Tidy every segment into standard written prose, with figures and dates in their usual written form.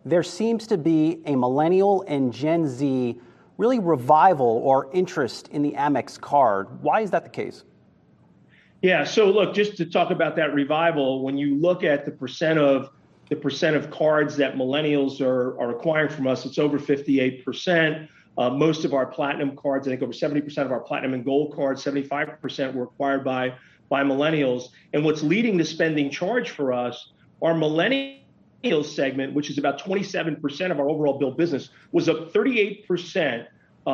there seems to be a millennial and Gen Z really revival or interest in the Amex card. Why is that the case? Yeah, so look, just to talk about that revival, when you look at the percent of cards that millennials are acquiring from us, it's over 58%. Most of our platinum cards, I think over 70% of our platinum and gold cards, 75% were acquired by millennials. And what's leading the spending charge for us, our millennial segment, which is about 27% of our overall bill business, was up 38%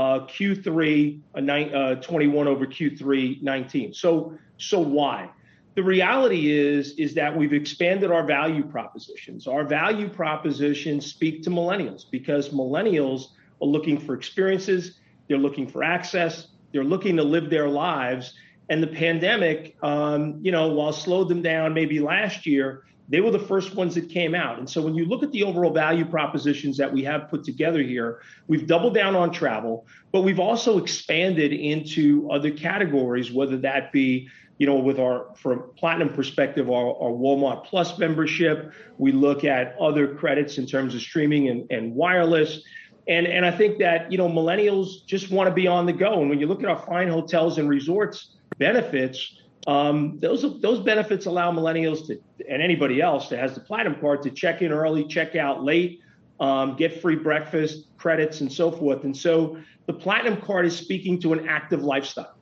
Q3 21 over Q3 19. So why? The reality is that we've expanded our value propositions. Our value propositions speak to millennials because millennials are looking for experiences, they're looking for access, they're looking to live their lives. And the pandemic, while slowed them down maybe last year, they were the first ones that came out. And so when you look at the overall value propositions that we have put together here, we've doubled down on travel, but we've also expanded into other categories, whether that be, from a platinum perspective, our Walmart Plus membership. We look at other credits in terms of streaming and wireless. And I think that, millennials just want to be on the go. And when you look at our fine hotels and resorts benefits, those benefits allow millennials and anybody else that has the platinum card to check in early, check out late, get free breakfast, credits, and so forth. And so the platinum card is speaking to an active lifestyle.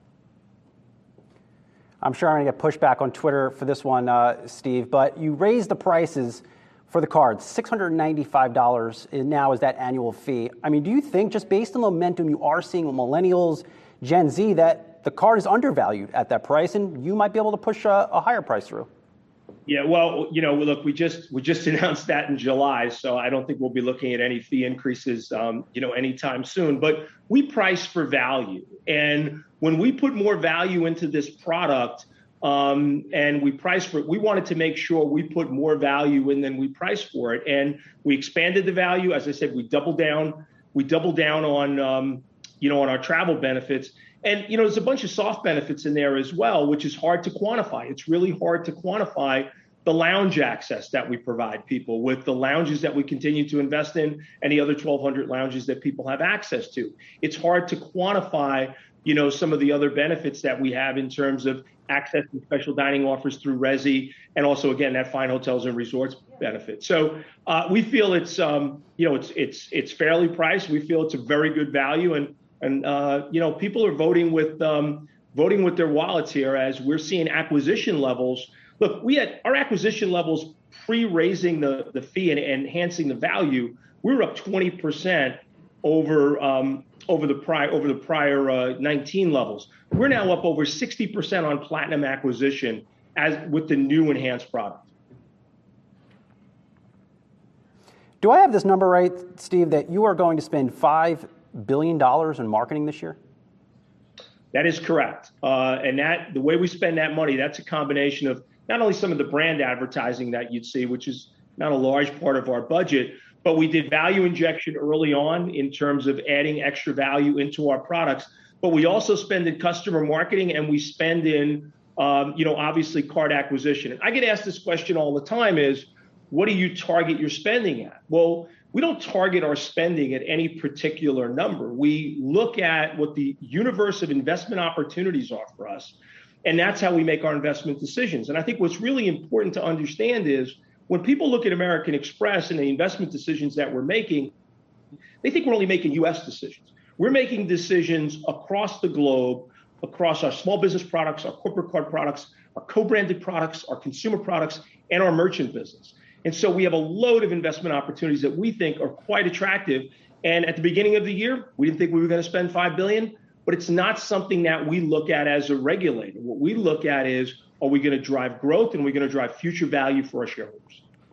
I'm sure I'm going to get pushback on Twitter for this one, Steve, but you raised the prices for the cards. $695 now is that annual fee. I mean, do you think, just based on the momentum you are seeing with millennials, Gen Z, that the card is undervalued at that price and you might be able to push a higher price through? Yeah, well, look, we just announced that in July, so I don't think we'll be looking at any fee increases, anytime soon. But we price for value, and when we put more value into this product, and we price for it, we wanted to make sure we put more value in than we price for it, and we expanded the value. As I said, we doubled down on on our travel benefits. And, there's a bunch of soft benefits in there as well, which is hard to quantify. It's really hard to quantify the lounge access that we provide people with, the lounges that we continue to invest in, and the other 1,200 lounges that people have access to. It's hard to quantify, some of the other benefits that we have in terms of access and special dining offers through Resy, and also, again, that fine hotels and resorts benefit. So we feel it's fairly priced. We feel it's a very good value, and people are voting with their wallets here as we're seeing acquisition levels. Look, our acquisition levels pre-raising the fee and enhancing the value. We were up 20% over the prior 19 levels. We're now up over 60% on platinum acquisition with the new enhanced product. Do I have this number right, Steve, that you are going to spend $5 billion in marketing this year? That is correct. And the way we spend that money, that's a combination of not only some of the brand advertising that you'd see, which is not a large part of our budget, but we did value injection early on in terms of adding extra value into our products. But we also spend in customer marketing, and we spend in, obviously card acquisition. And I get asked this question all the time is, what do you target your spending at? Well, we don't target our spending at any particular number. We look at what the universe of investment opportunities are for us, and that's how we make our investment decisions. And I think what's really important to understand is when people look at American Express and the investment decisions that we're making, they think we're only making U.S. decisions. We're making decisions across the globe, across our small business products, our corporate card products, our co-branded products, our consumer products, and our merchant business. And so we have a load of investment opportunities that we think are quite attractive. And at the beginning of the year, we didn't think we were going to spend $5 billion, but it's not something that we look at as a regulator. What we look at is, are we going to drive growth, and are we going to drive future value for our shareholders?